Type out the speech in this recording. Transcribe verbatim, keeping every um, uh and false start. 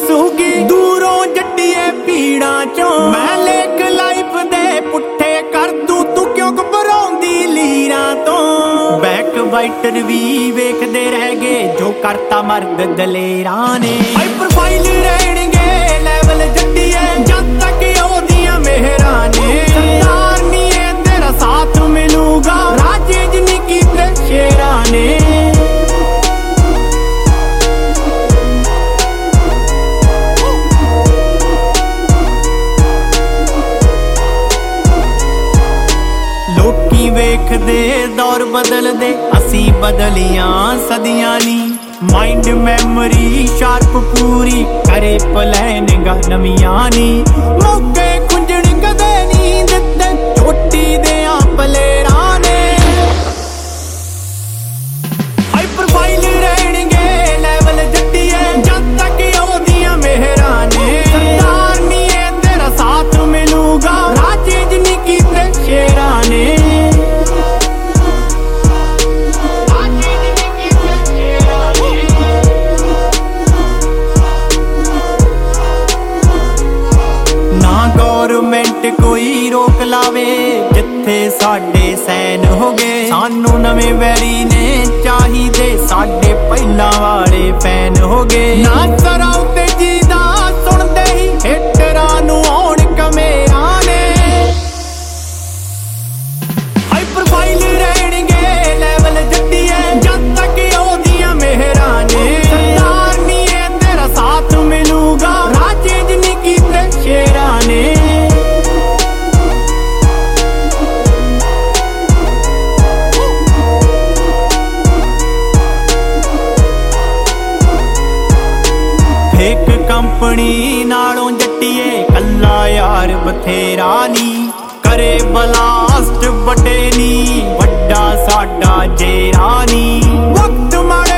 ਦੱਸੂਗੀ ਦੂਰੋਂ ਜੱਟੀਏ ਪੀੜਾਂ ਚੋਂ ਮੈਂ ਲੇਖ ਲਾਈਫ ਦੇ ਪੁੱਠੇ ਕਰ ਦੂੰ ਤੂੰ ਕਿਉਂ ਘਬਰਾਉਂਦੀ ਲੀਰਾਂ ਤੋਂ ਬੈਕ ਵਾਈਟਰ ਵੀ ਵੇਖਦੇ ਰਹਿ ਗਏ ਜੋ ਕਰਤਾ ਮਰਦ ਦਲੇਰਾਂ ਨੇ ਹਾਈ ਪ੍ਰੋਫਾਈਲ ਰਹਿਣਗੇ ਲੈਵਲ ਜੱਟੀਏ ਜਦ ਤੱਕ ਉਹਦੀਆਂ ਮਿਹਰਾਂ ਨੇ ਸਰਦਾਰ ਨੀ ਤੇਰਾ ਸਾਥ ਮਿਲੂਗਾ ਰਾਜੇ ਜਿੰਨੀ ਕੀਤੇ ਸ਼ੇਰਾਂ ਨੇ ਲੋਕੀ ਵੇਖਦੇ ਦੌਰ ਬਦਲਦੇ ਅਸੀਂ ਬਦਲੀਆਂ ਸਦੀਆਂ ਨੀ ਮਾਈਂਡ ਮੈਮਰੀ ਸ਼ਾਰਪ ਪੂਰੀ ਕਰੇ ਪਲੈਨ ਗਾ ਨਵੀਆਂ ਨੀ ਮੌਕੇ ਖੁੰਝਣ ਕਦੇ ਨੀ ਦਿੱਤੇ ਚੋਟੀ ਦੇ ਆ ਪਲੇਰਾਂ ਨੇ ਹਾਈ ਪ੍ਰੋਫਾਈਲ ਰਹਿਣਗੇ ਲੈਵਲ ਜੱਟੀਏ ਜਦ ਤੱਕ ਉਹਦੀਆਂ ਮਿਹਰਾਂ ਨੇ ਸਰਦਾਰ ਨੀ ਤੇਰਾ ਸਾਥ ਮਿਲੂਗਾ ਰਾਜੇ ਜਿੰਨੀ ਕੀਤੇ ਸ਼ੇਰਾਂ ਨੇ ਗੌਰਮੈਂਟ ਕੋਈ ਰੋਕ ਲਾਵੇ ਜਿੱਥੇ ਸਾਡੇ ਸੈਨ ਹੋ ਗਏ ਸਾਨੂੰ ਨਵੇਂ ਵੈਰੀ ਨੇ ਚਾਹੀਦੇ ਸਾਡੇ ਪਹਿਲਾਂ ਵਾਲੇ ਫੈਨ ਹੋ ਗਏ ਨਾ ਸਰਾਉ ਤੇ ਜੀ ਦਾ ਸੁਣਦੇ ਹੀ ਹਿੱਟਰਾਂ ਨੂੰ ਆਉਣ ਕਮੇਰਾਂ ਨੇ ਹਾਈ ਪ੍ਰੋਫਾਈਲ ਰਹਿਣਗੇ ਲੈਵਲ ਜੱਟੀਏ ਜਦ ਤੱਕ ਉਹਦੀਆਂ ਮਿਹਰਾਂ ਨੇ ਸਰਦਾਰ ਨੀ ਤੇਰਾ ਸਾਥ ਮਿਲੂਗਾ ਰਾਜੇ ਜਿੰਨੀ ਕੀਤੇ ਸ਼ੇਰਾਂ ਨੇ ਇੱਕ ਕੰਪਨੀ ਨਾਲੋਂ ਜੱਟੀਏ ਕੱਲਾ ਯਾਰ ਬਥੇਰਾ ਨੀ ਕਰੇ ਬਲਾਸਟ ਵੱਡੇ ਨੀ ਵੱਡਾ ਸਾਡਾ ਜੇਰਾ ਨੀ ਵਕਤ ਮਾੜੇ